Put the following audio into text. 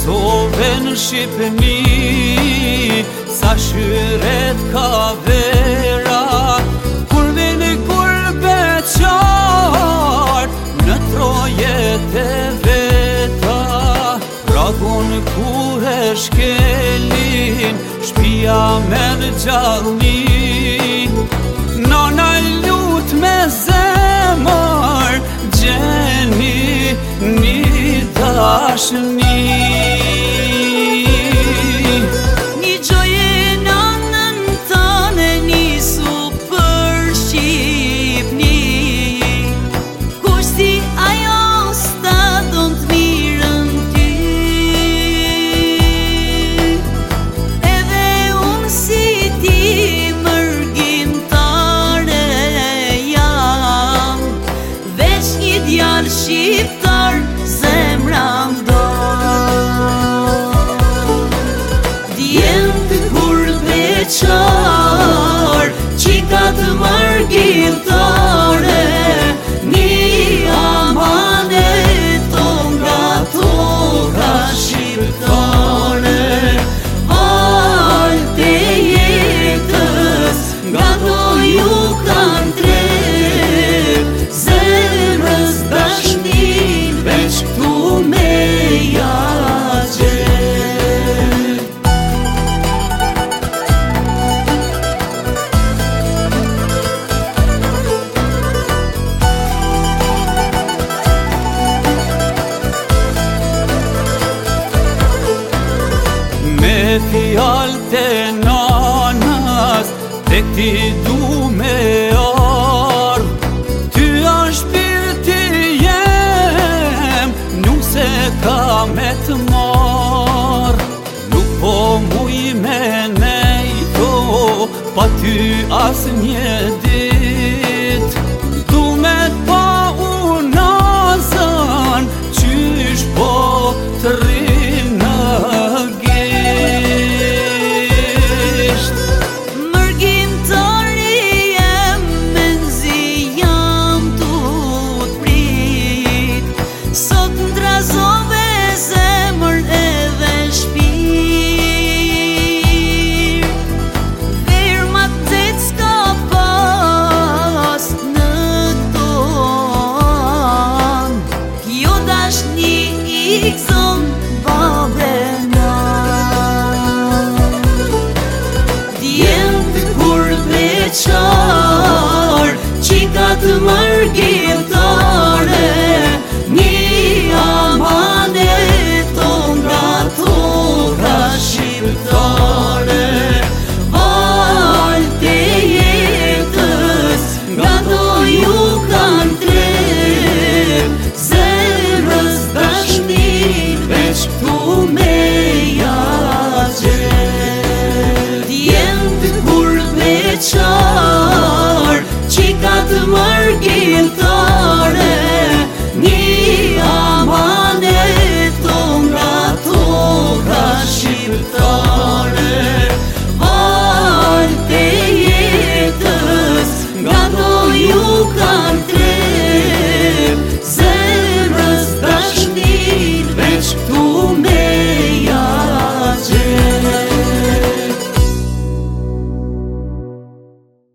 Kosovë në Shqipëni, sa shyret ka vera, kur vini kur beqar, në trojet e veta, ragun kur e shkelin, shpia me në gjallni, nana lut me zemër, gjeni një dashni. Një gjoje nënën tëne nisu për Shqipni, kur si ajo sta don të mirën ty, edhe unë si ti mërgjimtare jam, veç një djalë shqiptar zemra beqar, qika të mërgjimtare, një amanet nga toka shqiptare, valë të jetës nga do ju kanë trep, zemrës dashnin veç këtu me ja fjallë të nanës, dhe këti du me ardhë, ty është shpirti jem, nuk se ka me të marrë, nuk po muj me nejto, pa ty as një dit, du me pa unazën, qysh po të rinë qika të mërgjimtare, një amanet nga toka shqiptare, valë të jetës nga do ju kanë trep, zemrës dashnin veç këtu me ja gjet. Djend kur beqar, qika të mërgjimtare,